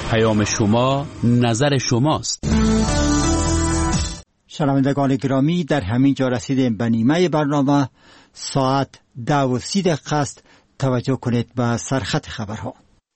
پیام شما نظر شماست. شنوندگان گرامی، در همین جا رسیدیم به نیمه برنامه. ساعت 10:30 است. توجه کنید به سرخط خبرها.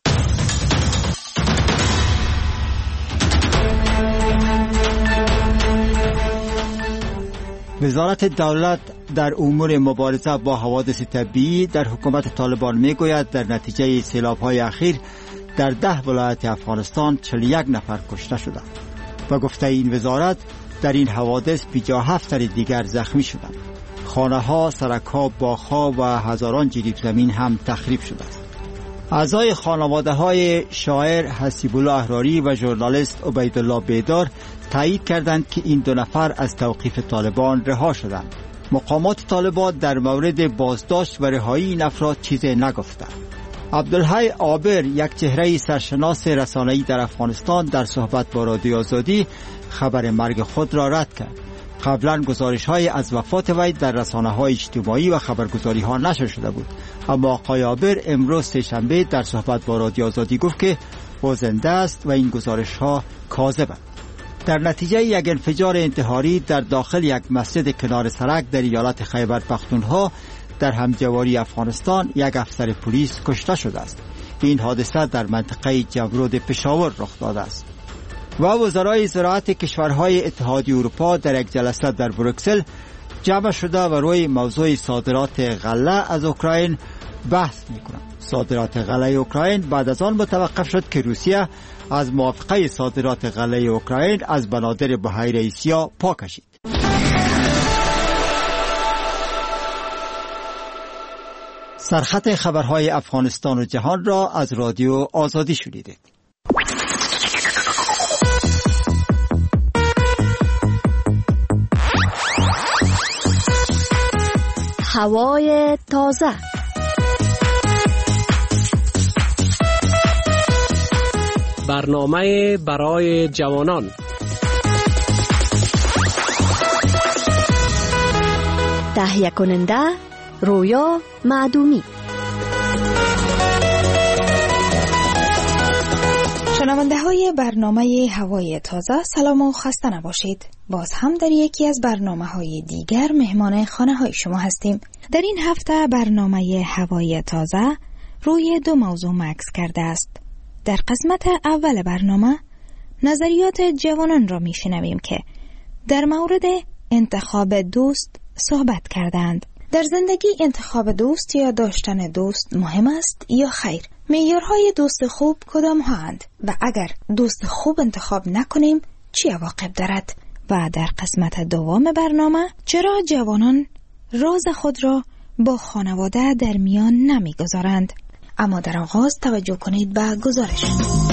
وزارت دولت در امور مبارزه با حوادث طبیعی در حکومت طالبان میگوید در نتیجه سیلاب‌های اخیر در 10 ولایت افغانستان 41 نفر کشته شدند. و گفته این وزارت در این حوادث بیجا 7 تن دیگر زخمی شدند. خانه‌ها، سرک‌ها، باغ‌ها و هزاران جریب زمین هم تخریب شده است. اعضای خانواده‌های شاعر حسیب الله احراری و ژورنالیست عبیدالله بیدار تایید کردند که این 2 نفر از توقیف طالبان رها شدند. مقامات طالبان در مورد بازداشت و رهایی این افراد چیزی نگفتند. عبدالحی عابر، یک چهره سرشناس رسانه‌ای در افغانستان، در صحبت با رادیو آزادی خبر مرگ خود را رد کرد. قبلا گزارش‌های از وفات وی در رسانه‌های اجتماعی و خبرگزاری‌ها نشر شده بود، اما آقای عابر امروز سه‌شنبه در صحبت با رادیو آزادی گفت که او زنده است و این گزارش‌ها کاذبند. در نتیجه یک انفجار انتحاری در داخل یک مسجد کنار سرک در ایالت خیبر پختونخوا در همجواری افغانستان یک افسر پلیس کشته شده است. این حادثه در منطقه جمرود پشاور رخ داده است. و وزرای زراعت کشورهای اتحادیه اروپا در یک جلسه در بروکسل جمع شده و روی موضوع صادرات غله از اوکراین بحث می‌کنند. صادرات غله اوکراین بعد از آن متوقف شد که روسیه از موافقه صادرات غله اوکراین از بنادر بحیره ایسیا پا کشید. سرخط خبرهای افغانستان و جهان را از رادیو آزادی شنیدید. هوای تازه. برنامه برای جوانان. تهیه کننده رویا معدومی. شنونده های برنامه هوای تازه، سلام و خسته نباشید. باز هم در یکی از برنامه های دیگر مهمان خانه های شما هستیم. در این هفته برنامه هوای تازه روی 2 موضوع مکث کرده است. در قسمت اول برنامه نظریات جوانان را میشنویم که در مورد انتخاب دوست صحبت کردند. در زندگی انتخاب دوست یا داشتن دوست مهم است یا خیر؟ معیارهای دوست خوب کدام هستند و اگر دوست خوب انتخاب نکنیم چه عواقب دارد؟ و در قسمت دوم برنامه چرا جوانان راز خود را با خانواده در میان نمیگذارند؟ اما در آغاز توجه کنید به گزارش.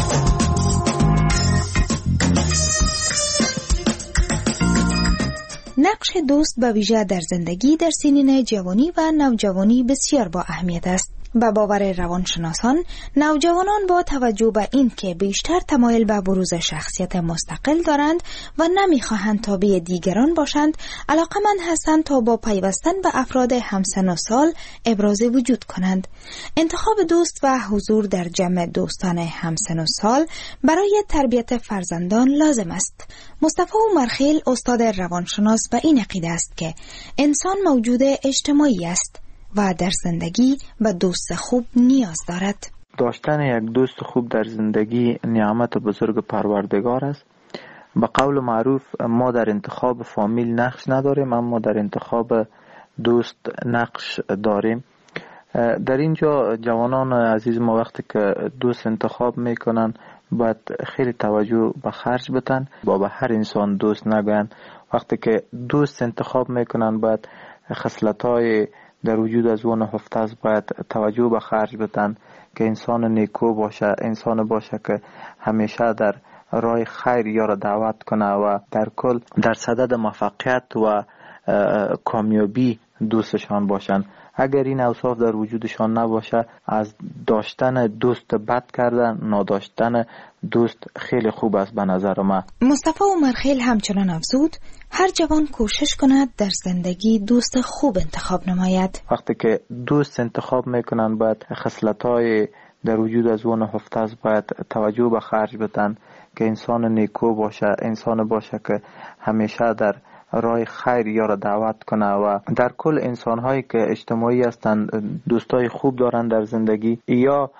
نقش دوست به ویژه در زندگی در سنین جوانی و نوجوانی بسیار با اهمیت است. به باور روانشناسان، نوجوانان با توجه به این که بیشتر تمایل به بروز شخصیت مستقل دارند و نمیخواهند تابع دیگران باشند، علاقمند هستند تا با پیوستن به افراد همسن و سال ابراز وجود کنند. انتخاب دوست و حضور در جمع دوستان همسن و سال برای تربیت فرزندان لازم است. مصطفی عمرخیل، استاد روانشناس، به این عقیده است که انسان موجود اجتماعی است و در زندگی به دوست خوب نیاز دارد. داشتن یک دوست خوب در زندگی نعمت بزرگ پروردگار است. به قول معروف ما در انتخاب فامیل نقش نداریم، اما در انتخاب دوست نقش داریم. در اینجا جوانان عزیز ما وقتی که دوست انتخاب میکنن باید خیلی توجه به خرج بدن، با هر انسان دوست نگن. وقتی که دوست انتخاب میکنن باید خصلت‌های در وجود از اون هفته باید توجه به خرج بدن که انسان نیکو باشه، انسان باشه که همیشه در راه خیر یارو دعوت کنه و در کل در صدد موفقیت و کامیابی دوستشان باشن. اگر این اوصاف در وجودشان نباشه، از داشتن دوست بد کردن نداشتن دوست خیلی خوب است به نظر من. مصطفی عمرخیل همچنان افزود هر جوان کوشش کند در زندگی دوست خوب انتخاب نماید. وقتی که دوست انتخاب میکنن باید خصلت‌های در وجود از اون نهفته است باید توجه به خرج بدن که انسان نیکو باشه، انسان باشه که همیشه در راه خیر یارا دعوت کنه و در کل انسان هایی که اجتماعی هستند دوستای خوب دارن در زندگی یا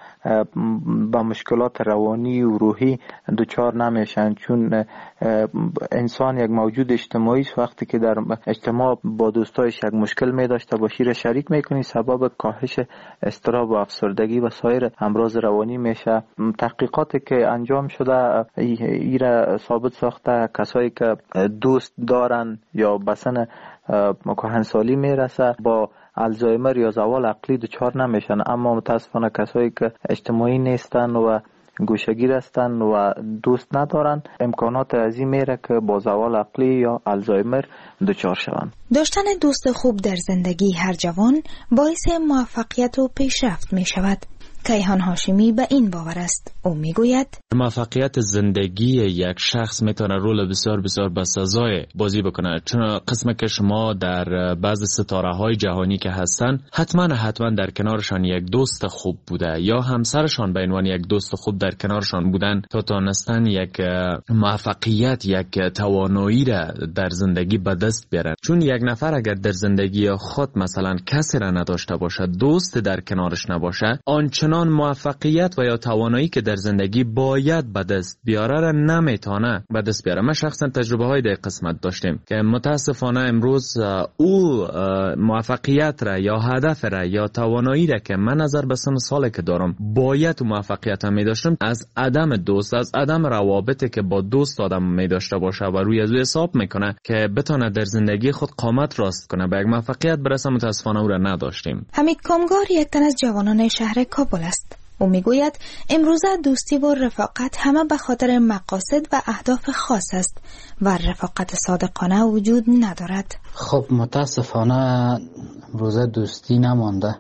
با مشکلات روانی و روحی دچار نمیشن، چون انسان یک موجود اجتماعی است. وقتی که در اجتماع با دوستایش یک مشکل می داشته باشی را شریک میکنی، سبب کاهش اضطراب و افسردگی و سایر امراض روانی میشه. تحقیقاتی که انجام شده ایره ثابت ساخته کسایی که دوست دارن یا بسن کهنسالی میرسه با الزایمر یا زوال عقلی دچار نمیشن، اما متاسفانه کسایی که اجتماعی نیستن و گوشه‌گیر هستن و دوست ندارن امکانات عظیم میره که با زوال عقلی یا الزایمر دچار شوند. داشتن دوست خوب در زندگی هر جوان باعث موفقیت و پیشرفت می شود. کیهان هاشمی به این باور است. او میگوید موفقیت زندگی یک شخص میتونه رول بسیار بسیار بسزای بازی بکنه، چون قسم که شما در بعض ستاره های جهانی که هستن حتما در کنارشان یک دوست خوب بوده یا همسرشان به عنوان یک دوست خوب در کنارشان بودن تا تونستن یک موفقیت، یک توانایی را در زندگی به دست بیارن. چون یک نفر اگر در زندگی خود مثلا کسی را نداشته باشه، دوست در کنارش نباشه، آنچنان موفقیت و یا توانایی که در زندگی باید به دست بیاره را نمیتونه به دست بیاره. ما شخصا تجربه های در قسمت داشتیم که متاسفانه امروز او موفقیت را یا هدف را یا توانایی را که من نظر به سن سالی که دارم باید موفقیت هم می داشتم، از عدم دوست، از عدم روابطی که با دوست آدم می داشته باشه و روی از او حساب میکنه که بتونه در زندگی خود قامت راست کنه به یک موفقیت برسه، متاسفانه او را نداشتیم. حمید کامگار یک تن از جوانان شهر کابل است. او میگوید امروزه دوستی و رفاقت همه به خاطر مقاصد و اهداف خاص است و رفاقت صادقانه وجود ندارد. خب متاسفانه امروزه دوستی نمانده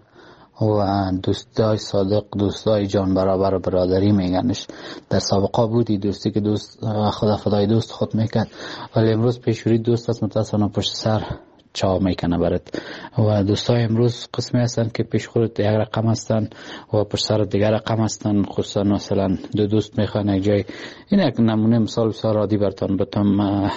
و دوستای صادق، دوستای جان برابر برادری میگنش. در سابقه بودی دوستی که دوست خدا فدای دوست خود میکرد، ولی امروز پیشوری دوست است متاسفانه پشت سر چا میکنه برات. و دوستای امروز قسمی هستن که پیش خودت یک رقم هستن و پشت سر دیگر رقم هستن. خصوصا مثلا دو دوست میخوان یک جای، این یک نمونه مثال بسیار عادی براتون بتم.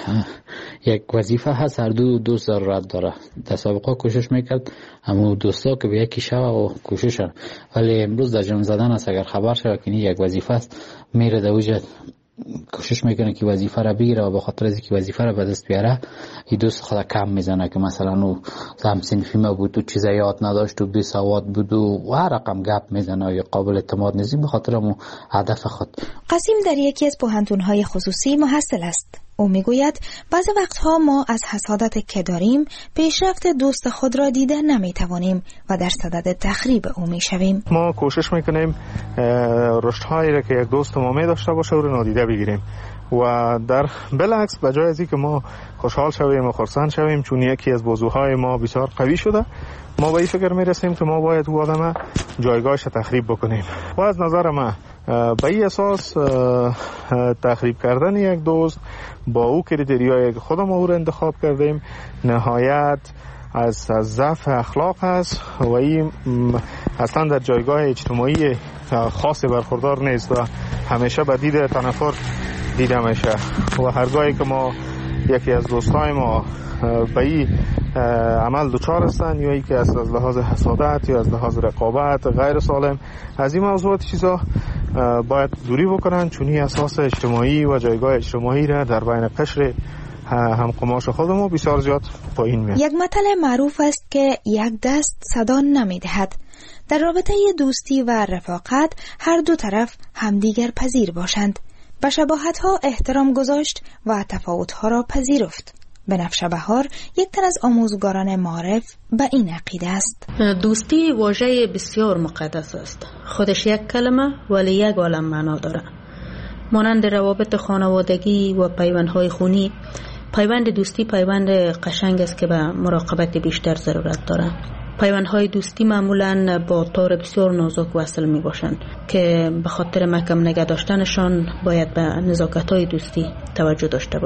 یک وظیفه هست، هر دو دوست ضرورت داره. در سابقه کوشش میکرد همون دوستا که به یکی شوه و کوششن، ولی امروز در جمع زدن است. اگر خبر شد که یک وظیفه است میره در وجه کوشش میکنه که وظیفه را بگیره و به خاطر از اینکه وظیفه را به دست بیاره این دوست خود کم میزنه که مثلا او هم صنفی ما بود و چیزا یاد نداشت و بی سواد بود و هر رقم گپ میزنه یا قابل اعتماد نیست به خاطر مو هدف خود. قاسم در یکی از پوهنتون‌های خصوصی محصل است. او میگوید بعضی وقتها ما از حسادت که داریم پیشرفت دوست خود را دیده نمیتوانیم و در صدد تخریب او میشویم. ما کوشش میکنیم رشدهایی را که یک دوست ما می داشته باشه رو نادیده بگیریم و در بالعکس به جای از اینکه ما خوشحال شویم و خرسند شویم چون یکی از بازوهای ما بسیار قوی شده، ما به این فکر میرسیم که ما باید او آدم جایگاهش تخریب بکنیم. و از نظر من به این اساس تخریب کردن یک دوست با او کریتریایی که خودم او رو انتخاب کردیم نهایت از ضعف اخلاق است و این اصلا در جایگاه اجتماعی خاصی برخوردار نیست و همیشه به دید تنفر دیده میشه. و هرگاهی که ما یکی از دوستای ما به این عمل دچار هستن یا که از لحاظ حسادت یا از لحاظ رقابت غیر سالم، از این موضوعات چیزا باید دوری بکنن چون این اساس اجتماعی و جایگاه اجتماعی را در بین قشر هم قماش خودمون بسیار زیاد پایین میاد. یک متل معروف است که یک دست صدا نمیدهد. در رابطه دوستی و رفاقت هر دو طرف همدیگر پذیر باشند، به شباهت‌ها احترام گذاشت و تفاوت‌ها را پذیرفت. بنفشه بهار یک تن از آموزگاران معارف به این عقیده است. دوستی واژه بسیار مقدس است. خودش یک کلمه ولی یک عالم معنا داره. مانند روابط خانوادگی و پیوندهای خونی، پیوند دوستی پیوند قشنگ است که به مراقبت بیشتر ضرورت داره. پیوندهای دوستی معمولاً با تار بسیار نازک وصل می باشند که به خاطر محکم نگه داشتنشان باید به نزاکت‌های دوستی توجه داشته باشیم.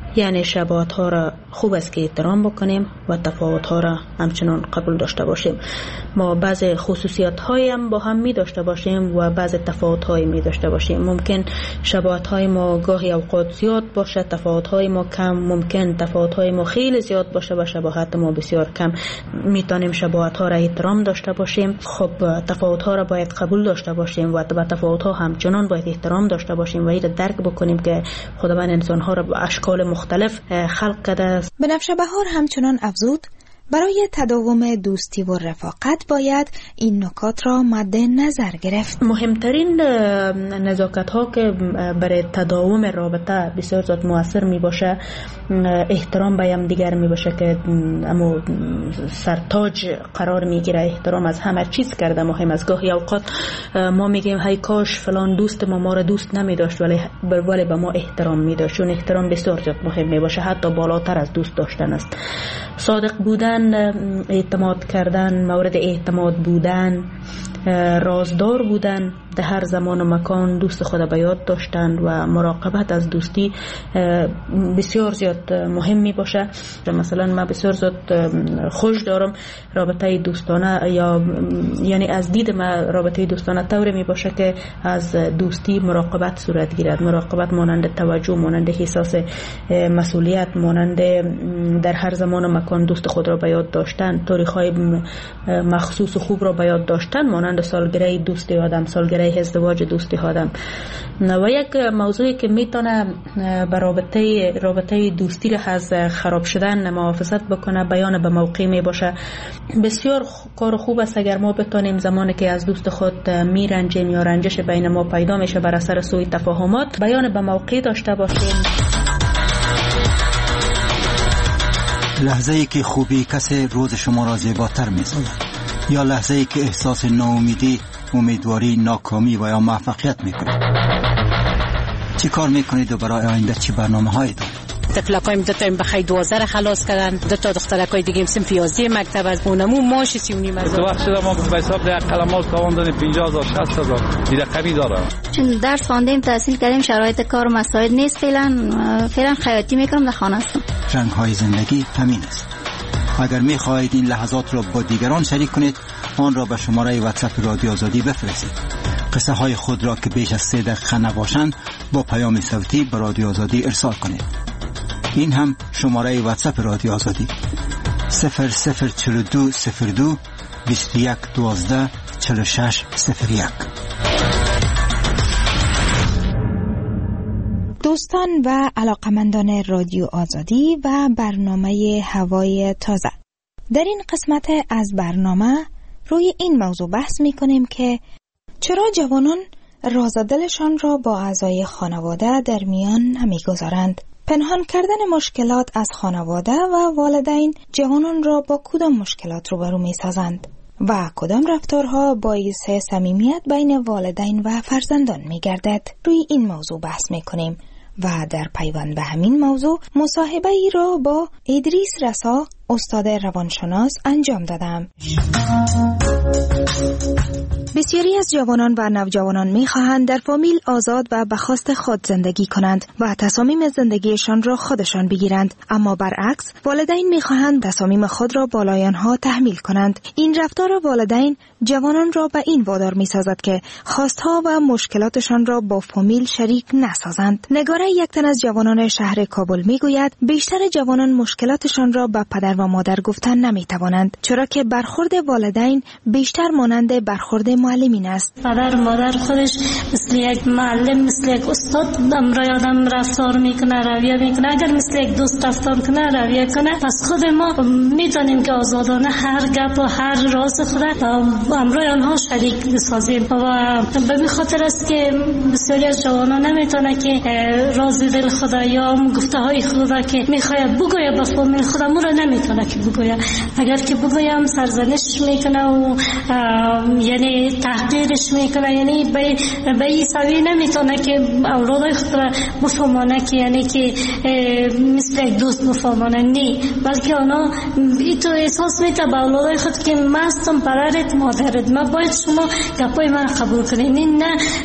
یعنی شباهت ها را خوب است که احترام بکنیم و تفاوت ها را همچنان قبول داشته باشیم. ما بعض خصوصیات هایی هم با هم می داشته باشیم و بعض تفاوت هایی می داشته باشیم. ممکن شباهت های ما گاهی اوقات زیاد باشه، تفاوت های ما کم. ممکن تفاوت های ما خیلی زیاد باشه و شباهت ما بسیار کم. میتونیم شباهت ها را احترام داشته باشیم. خب تفاوت ها را باید قبول داشته باشیم و به تفاوت ها همچنان باید احترام داشته باشیم و این درک بکنیم که خداوند انسان ها را به اشکال مختلف خلق کرده است. بنفشه بهار همچنان افزود برای تداوم دوستی و رفاقت باید این نکات را مد نظر گرفت. مهمترین نزاکت ها که برای تداوم رابطه بسیار زیاد مؤثر می باشه احترام به هم دیگر می باشه که اما سرتاج قرار می گیره. احترام از همه چیز کرده مهم است. گاهی اوقات ما میگیم هی کاش فلان دوست ما را دوست نمی داشت ولی به ما احترام می داشت. چون احترام بسیار زیاد مهم می باشه، حتی بالاتر از دوست داشتن است. صادق بودن، اعتماد کردن، مورد اعتماد بودن، رازدار بودن، در هر زمان و مکان دوست خود به یاد داشتن و مراقبت از دوستی بسیار زیاد مهم می باشه. مثلا من بسیار زیاد خوش دارم رابطه دوستانه، یعنی از دید من رابطه دوستانه طوری می باشه که از دوستی مراقبت صورت گیرد. مراقبت مانند توجه، مانند احساس مسئولیت، مانند در هر زمان و مکان دوست خود را به یاد داشتن، تاریخ‌های مخصوص و خوب را به یاد داشتن، مانند سالگره دوستی آدم، سالگره ازدواج دوستی آدم. و یک موضوعی که میتونه به رابطه دوستی را از خراب شدن محافظت بکنه بیان به موقع می باشه. بسیار کار خوب است اگر ما بتونیم زمانی که از دوست خود میرنجیم یا رنجش بین ما پیدا میشه بر اثر سوء تفاهمات بیان به موقع داشته باشیم. لحظه ای که خوبی کسی روز شما را زیباتر می‌سازد یا لحظه ای که احساس ناامیدی، امیدواری، ناکامی و یا موفقیت میکنید. چی کار میکنید و برای آینده چی برنامه‌هایی دارید؟ تفلقایم دو تا بخیر 12 خلاص کردن، دو تا دخترکای دیگه صنف 11 مکتب از اونمو ماش 39 هزار. تو وقت شده ما به حساب ده قلمات کاوندن 50000 60000 این رقمی داره. چون درس خواندیم تحصیل کردیم شرایط کار مساعد نیست فعلا خیاطی میکنم در خانه هستم. رنگ های زندگی همین است. اگر می‌خواهید این لحظات را با دیگران شریک کنید آن را به شماره واتساپ رادیو آزادی بفرستید. قصه های خود را که بیش از 3 دقیقه نباشند با پیام صوتی به رادیو آزادی ارسال کنید. این هم شماره واتساپ رادیو آزادی 004202 2112 4601. دوستان و علاقمندان رادیو آزادی و برنامه هوای تازه، در این قسمت از برنامه روی این موضوع بحث می کنیم که چرا جوانان راز دلشان را با اعضای خانواده در میان نمی گذارند. پنهان کردن مشکلات از خانواده و والدین جوانان را با کدام مشکلات روبرو می سازند و کدام رفتارها باعث صمیمیت بین والدین و فرزندان می گردد. روی این موضوع بحث می کنیم و در پیوند به همین موضوع مصاحبه ای را با ادریس رسا استاد روانشناس انجام دادم. بسیاری از جوانان و نوجوانان می‌خواهند در فامیل آزاد و به خواست خود زندگی کنند و تصامیم زندگیشان را خودشان بگیرند، اما برعکس والدین می‌خواهند تصامیم خود را بالای آنها تحمیل کنند. این رفتار والدین جوانان را به این وادار می‌سازد که خواستها و مشکلاتشان را با فامیل شریک نسازند. نگاره یک تن از جوانان شهر کابل می‌گوید بیشتر جوانان مشکلاتشان را به پدر و مادر گفتن نمی‌توانند، چرا که برخورد والدین بیشتر مانند برخورد معلمین است. پدر و مادر خودش مثل یک معلم، مثل یک استاد امرای آدم رفتار میکنه، رویه میکنه. اگر مثل یک دوست رفتار کنه، رویه کنه، پس خود ما میتونیم که آزادانه هر گپ و هر راز خود امرای آنها شریک بسازیم و به این خاطر است که بسیاری از جوانان نمیتونه که راز دل خود یا گفته های خود که میخواد بگوید به فامیل خود را نمیتونه نمیتونه که بگویه. اگر که بگویم سرزنش میکنه و یعنی تحقیرش میکنه، یعنی به این سوی نمیتونه که اولاد خود را بفهمانه که یعنی که مثل یک دوست بفهمانه، نه، بلکه اونا تو احساس میکنه به اولاد خود که من هستم پدرت مادرت، من باید شما گپای من قبول کنین.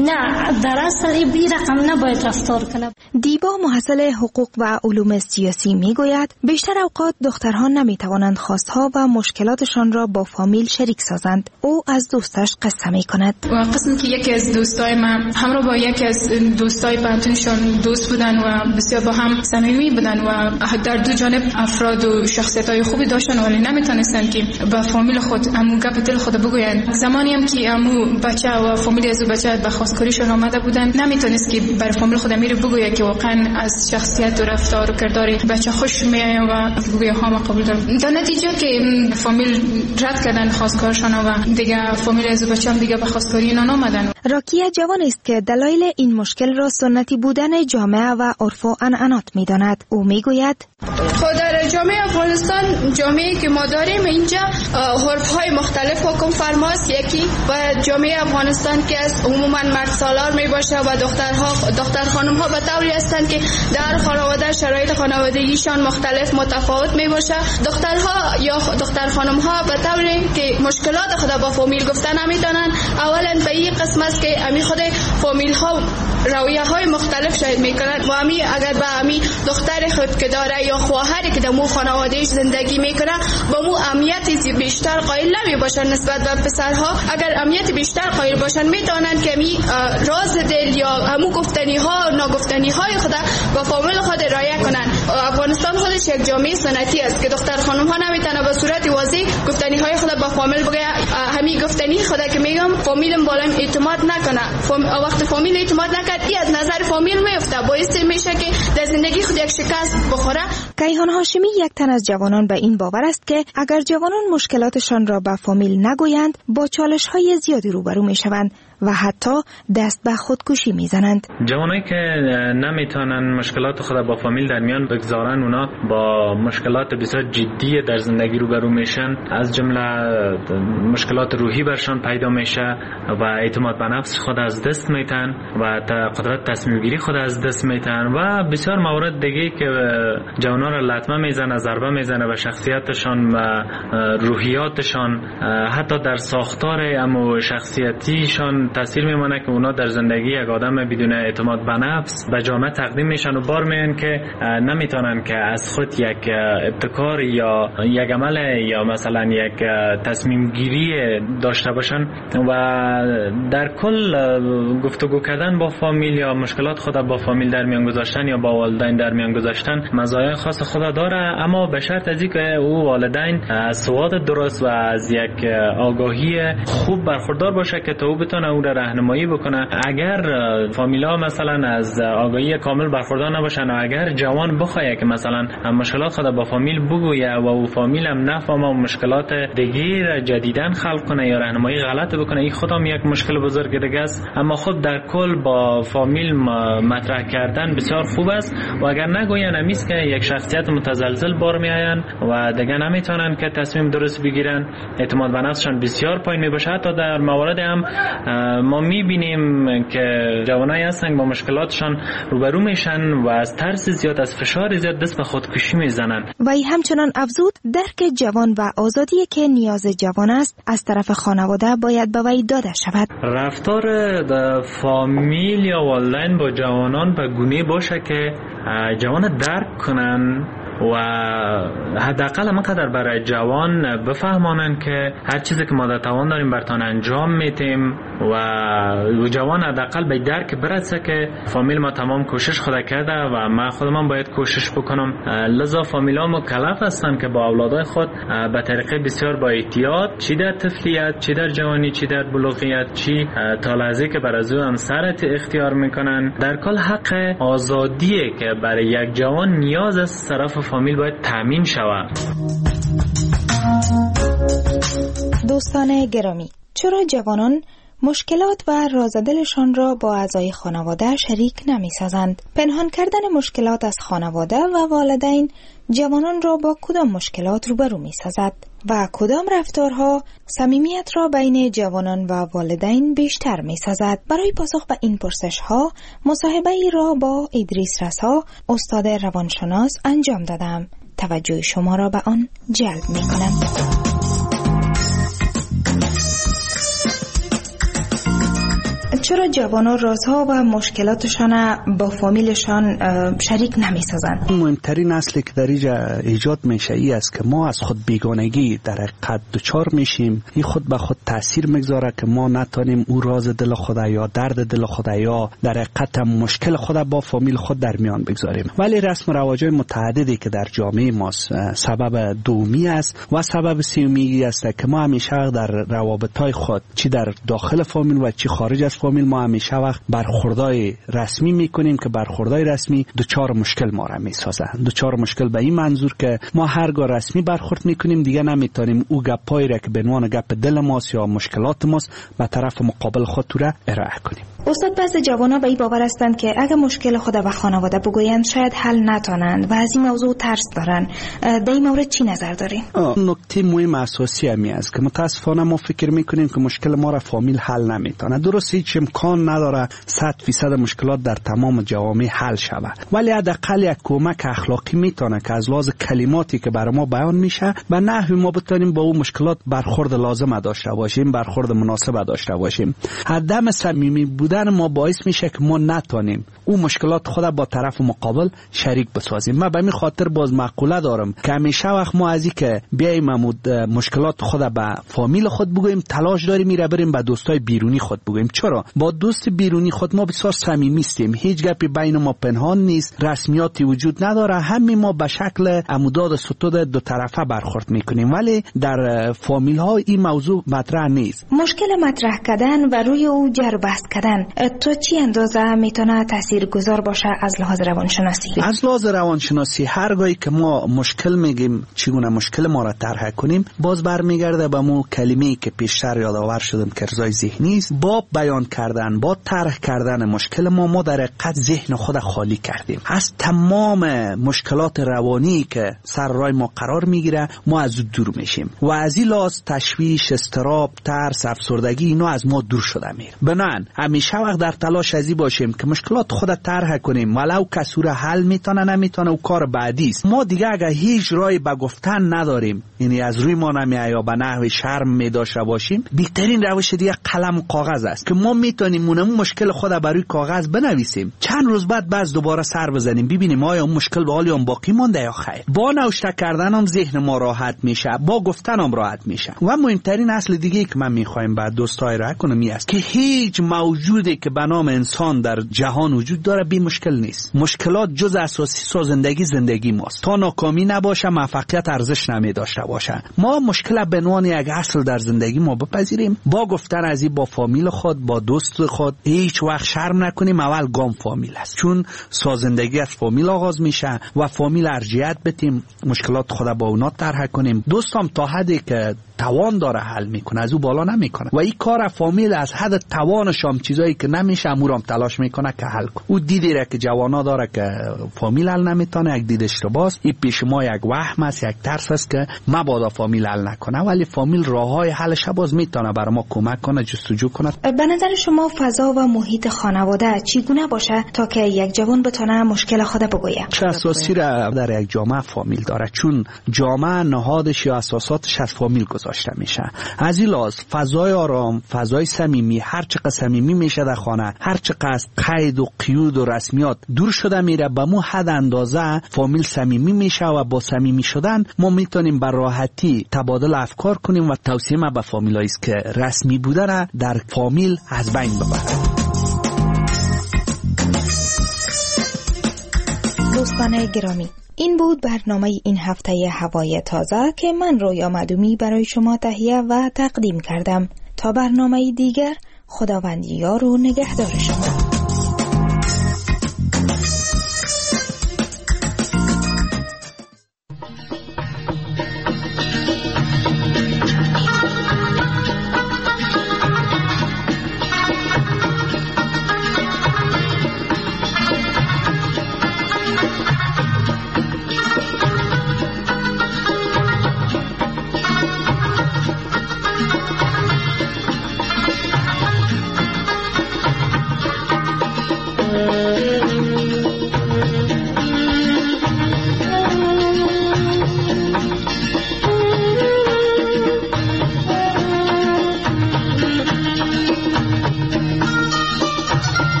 نه در اصل این رقم نباید رفتار کنه. دیبا محصل حقوق و علوم سیاسی میگوید بیشتر اوقات دخترها نمیتوانند خواستها و مشکلاتشان را با فامیل شریک سازند. او از دوستش قصه میکند. قسمی که یکی از دوستای من همراه با یکی از دوستای پانتونشون دوست بودن و بسیار با هم صمیمی بودن و در دو جانب افراد و شخصیت‌های خوبی داشتن، ولی نمیتونستن که با فامیل خود امو گپ دل خود بگوین. زمانی هم که امو بچه و فامیل از بچه به خواستگاریشون آمده بودن، نمیتونست که بر فامیل خود امیر بگوید که واقعا از شخصیت و رفتار و کردار بچه خوش میاد و بگوید ها ما قبول دارم. در نتیجه که فامیل رد کردن خواستگارشون و دیگه فامیل از بچه هم دیگه به خواستگاری اینا نامدن. راکیه جوان است که دلایل این مشکل را سنتی بودن جامعه و عرف و عنعنات میداند. او میگوید در جامعه افغانستان، جامعه‌ای که ما داریم اینجا عرف‌های مختلف حکم فرماست. یکی و جامعه افغانستان که از عموما مرد سالار می باشه و دختر خانم‌ها به طوری هستند که در خانواده شرایط خانوادگیشان مختلف متفاوت می باشه. دخترها یا دختر خانم‌ها به طوری که مشکلات خود با فامیل گفتن نمی‌دانند. اولا به این قسم است که امی خود فامیل‌ها رویه‌های مختلف شاید می‌کنند و امی اگر به امی دختر خود که داره یا خواهری که در مو خانواده‌اش زندگی میکنه با مو اهمیت بیشتر قائل نمیباشن نسبت به پسرها. اگر اهمیت بیشتر قائل باشن میتونن که می راز دل یا همو گفتنی ها ناگفتنی های خود با فامیل خود رعایت کنن. افغانستان خودش یک جامعه سنتی است که دختر خانم ها نمیتونه به صورت واضح گفتنی های خود با فامیل بگه. همین گفتنی خود که میگم فامیلم بالا اعتماد نکنه. وقت فامیل اعتماد نکرد این از نظر فامیل میفته، باعث میشه که در زندگی خود یک شکست بخوره. کیهان هاشمی یک تن از جوانان به این باور است که اگر جوانان مشکلاتشان را به فامیل نگویند با چالش‌های زیادی روبرو می‌شوند و حتی دست به خودکشی میزنند. جوانایی که نمیتونن مشکلات خود با فامیل در میان بگذارن، اونا با مشکلات بسیار جدی در زندگی روبرو میشن، از جمله مشکلات روحی برشان پیدا میشه و اعتماد به نفس خود از دست میتن و قدرت تصمیم گیری خود از دست میتن و بسیار موارد دیگه که جوانا را لطمه میزنه، ضربه میزنه به شخصیتشان و روحیاتشان، حتی در ساختار اما شخصیتیشان تاثیر میمونه که اونا در زندگی یک آدم بدون اعتماد به نفس به جامعه تقدیم میشن و بار میان که نمیتونن که از خود یک ابتکار یا یک عمل یا مثلا یک تصمیم گیری داشته باشن و در کل گفتگو کردن با فامیل یا مشکلات خود با فامیل در میان گذاشتن یا با والدین در میان گذاشتن مزایای خاص خود داره، اما به شرط از اینکه او والدین از سواد درست و از یک آگاهی خوب برخوردار باشه که تا او بتونه او را راهنمایی بکنه. اگر فامیلا مثلا از آگاهی کامل برخوردار نباشن و اگر جوان بخواد که مثلا مشکلات خود با فامیل بگویه و او فامیل هم نفهمه و مشکلات دیگه جدیدن خلق کنه یا راهنمایی غلط بکنه، این خودم یک مشکل بزرگ دیگه است. اما خب در کل با فامیل مطرح کردن بسیار خوب است و اگر نگوین امیست که یک شخصیت متزلزل بار میآین و دیگه نمیتونن که تصمیم درست بگیرن، اعتماد به نفسشان بسیار پایین میباشه. حتی در موارد هم ما میبینیم که جوانایی هستن با مشکلاتشان روبرو میشن و از ترس زیاد، از فشار زیاد دست به خودکشی میزنن. و ای همچنان افزود درک جوان و آزادی که نیاز جوان است از طرف خانواده باید به وی داده شود. رفتار فامیل یا والدین با جوانان به گونه باشه که جوان درک کنن و حداقل همینقدر برای جوان بفهمانن که هر چیزی که ما در توان داریم برتان انجام میتیم و جوان حداقل به درک برسه که فامیل ما تمام کوشش خود کرده و ما خودم باید کوشش بکنم. لذا فامیلا مکلف هستن که با اولادای خود به طریقه بسیار با احتیاط، چی در طفلیت، چی در جوانی، چی در بلوغیت، چی تا لحظه که برای او همسرت اختیار میکنن، در کل حق آزادیه که برای یک جوان نیاز از طرف فامیل باید تامین شود. دوستان گرامی، چرا جوانان مشکلات و رازدلشان را با اعضای خانواده شریک نمی سازند. پنهان کردن مشکلات از خانواده و والدین جوانان را با کدام مشکلات روبرو می سازد و کدام رفتارها صمیمیت را بین جوانان و والدین بیشتر می سازد؟ برای پاسخ به این پرسش ها مصاحبه ای را با ادریس رسا، استاد روانشناس انجام دادم. توجه شما را به آن جلب می کنم. چرا جوانان رازها و مشکلاتشان با فامیلشان شریک نمی سازند؟ مهمترین اصلی که در اینجا ایجاد میشه ای است که ما از خود بیگانگی در حقیقت دچار میشیم. این خود به خود تاثیر میگذاره که ما نتونیم او راز دل خود یا درد دل خود یا در حقیقت مشکل خود با فامیل خود در میان بگذاریم. ولی رسم و رواج‌های متعددی که در جامعه ما سبب دومی است و سبب سومی است که ما همیشه در روابط‌های خود چی در داخل فامیل و چی خارج از فامیل ما همیشه وقت برخوردای رسمی میکنیم که برخوردای رسمی دوچار مشکل ما را میسازه. دوچار مشکل به این منظور که ما هرگاه رسمی برخورد میکنیم دیگه نمیتونیم او گپایی را که به عنوان گپ دل ماست یا مشکلات ماست به طرف مقابل خود را ارائه کنیم. استاد بعضی جوانا به این باور هستند که اگه مشکل خود به خانواده بگویند شاید حل نتونند و از این موضوع ترس دارن. در این مورد چی نظر دارین؟ نکته مهم اساسی همی است که متاسفانه ما فکر میکنیم که مشکل ما را فامیل حل نمیتونه. درست هیچ امکان نداره 100% مشکلات در تمام جوامع حل شود، ولی حداقل یک کمک اخلاقی میتونه که از لحاظ کلماتی که برای ما بیان میشه و نحوی ما بتونیم با اون مشکلات برخورد لازم داشته باشیم، برخورد مناسب داشته باشیم. عدم صمیمی بودن ما باعث میشه که ما نتونیم اون مشکلات خود با طرف مقابل شریک بسازیم. من به این خاطر باز مقوله دارم که همیشه وقت ما از این که بیایم مشکلات خود به فامیل خود بگوییم تلاش داریم میره بریم به دوستای بیرونی خود بگوییم. چرا؟ با دوست بیرونی خود ما بسیار صمیمی هستیم، هیچ گپی بین ما پنهان نیست، رسمیاتی وجود نداره، همه ما به شکل عموداد ستود دو طرفه برخورد میکنیم، ولی در فامیل ها این موضوع مطرح نیست. مشکل مطرح کردن و روی او جر بحث کردن تو چی اندازه میتونه تاثیرگذار باشه از لحاظ روانشناسی؟ از لحاظ روانشناسی هرگاهی که ما مشکل میگیم چگونه مشکل ما را طرح کنیم باز برمیگرده به مو کلمه‌ای که پیشتر یادآور شدم که ارضای ذهنی است. با بیان کردن با طرح کردن مشکل ما در حقیقت ذهن خود خالی کردیم از تمام مشکلات روانی که سر راه ما قرار میگیره. ما از دور میشیم و از این لحاظ تشویش، اضطراب، ترس، افسردگی اینا از ما دور شده میره. بنان همیشه وقت در تلاش ازی باشیم که مشکلات خود طرح کنیم، ولو کسی را حل میتونه نمیتونه و کار بعدی است. ما دیگه اگه هیچ راهی به گفتن نداریم، یعنی از روی ما نمیاد یا به نحو شرم میداشته باشیم، بهترین روش دیگه قلم و کاغذ است که ما میتونیم اون مشکل خود بر کاغذ بنویسیم، چند روز بعد باز دوباره سر بزنیم ببینیم آیا اون مشکل به حال باقی مونده یا خیر. با نوشته کردن هم ذهن ما راحت میشه، با گفتن هم راحت میشه. و مهمترین اصل دیگه که من میخوایم بعد دوستای را کنم این است که هیچ موجودی که به نام انسان در جهان وجود داره بی مشکل نیست. مشکلات جز اساسی سازندگی زندگی ماست. تا ناکامی نباشه موفقیت ارزش نمیداشته باشه. ما مشکل به عنوان یک اصل در زندگی ما بپذیریم، با گفتن از این با فامیل خود، با دوست خود هیچ وقت شرم نکنیم. اول گام فامیل است، چون سازندگی از فامیل آغاز میشه و فامیل ارجحیت بدیم، مشکلات خود با اونا طرح کنیم. دوستم تا حدی که توان داره حل میکنه، از او بالا نمیکنه و این کار فامیل از حد توانش هم چیزایی که نمیشه امورم تلاش میکنه که حل کنه. او دیدی را که جوانا داره که فامیل حل نمیتونه، یک دیدش رو باز این پیش ما یک وهم است، یک ترس است که مبادا فامیل حل نکنه، ولی فامیل راههای حلش باز میتونه برای ما کمک کنه، جستجو کنه. به نظر شما فضا و محیط خانواده چگونه باشه تا که یک جوان بتونه مشکل خود بگویه؟ چه اساسی را در یک جامعه فامیل داره، چون جامعه نهادش یا اساساتش از فامیل گذاشته میشه. از این لحاظ فضای آرام، فضای صمیمی، هر چقدر صمیمی میشه در خانه، هر چقدر از قید و قیود و رسمیات دور شده میره، به مو حد اندازه فامیل صمیمی میشه و با صمیمی شدن ما میتونیم بر راحتی تبادل افکار کنیم و توصیه ما به فامیلایی است که رسمی بودن در فامیل از بین ببرن. دوستان گرامی، این بود برنامه این هفته هوای تازه که من رویا معدومی برای شما تهیه و تقدیم کردم. تا برنامه دیگر، خداوند یار و نگهدار شما.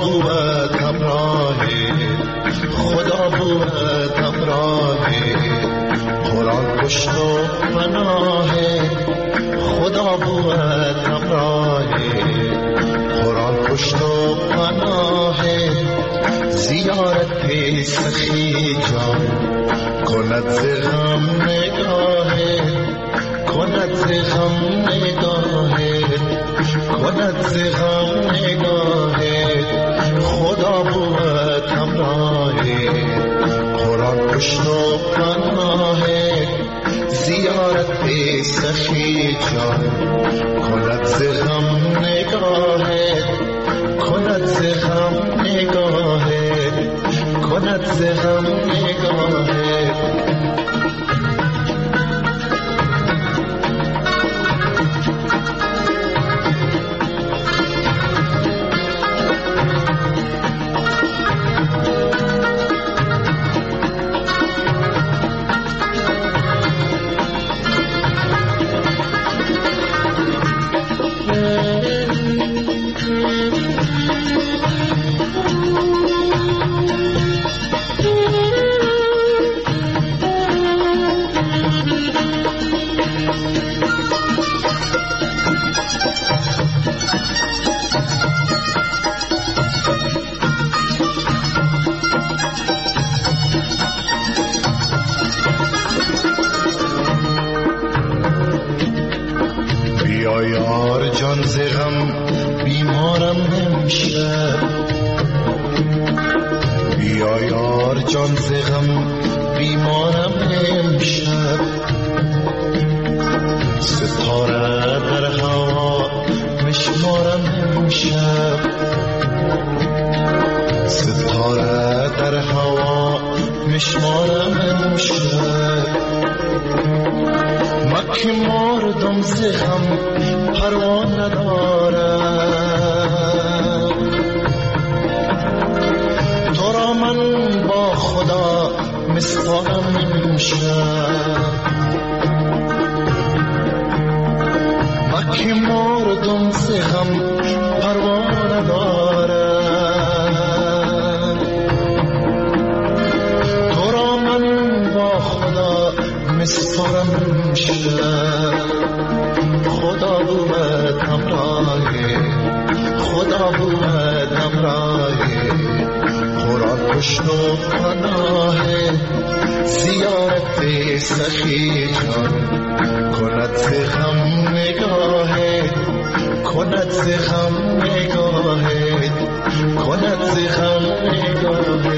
بود همراه خدا بود همراه قرآن پشت و پناه خدا بود همراه قرآن پشت و پناه زیارت سخی جان کند ز غم نگاه کند ز غم نگاه کند ز غم نگاه خدا بود همراه قرآن پشت و پناه زیارت سخی جان کند ز غم نگاه کند ز غم نگاه کند ز غم نگاه جان ز غم بیمارم امشب بیا یار جان ز غم بیمارم امشب ستاره در هوا مشمارم امشب ستاره در هوا مشمارم امشب مکه مردم ز غم پروا ندارم تو را من با خدا مسپارم امشب مکه مردم ز غم پروا ندارم تو را من با خدا مسپارم امشب خدا بود همراه خدا بود همراه قرآن پشت و پناه زیارت سخی جان کند ز غم نگاه کند ز غم نگاه کند ز غم نگاه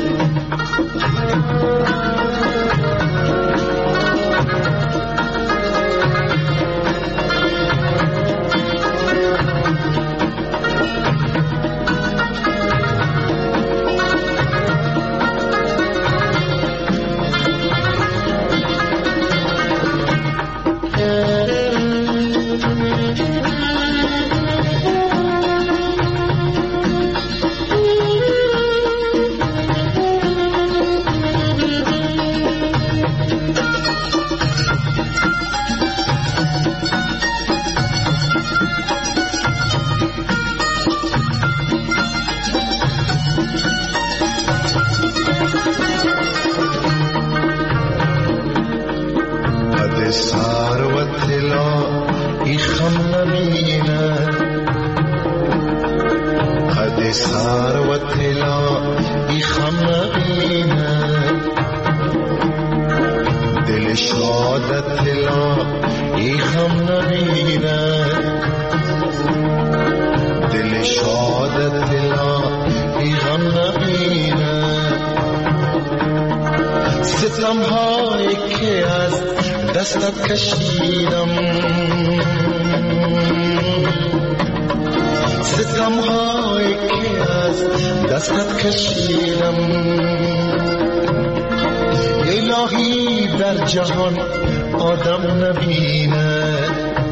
جهان آدم نبیند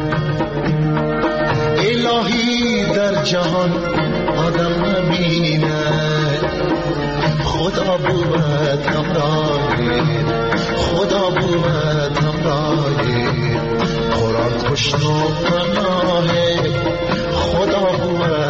الهی در جهان آدم نبیند خدا بود همراه خدا بود همراه قرآن پشت و پناه خدا بود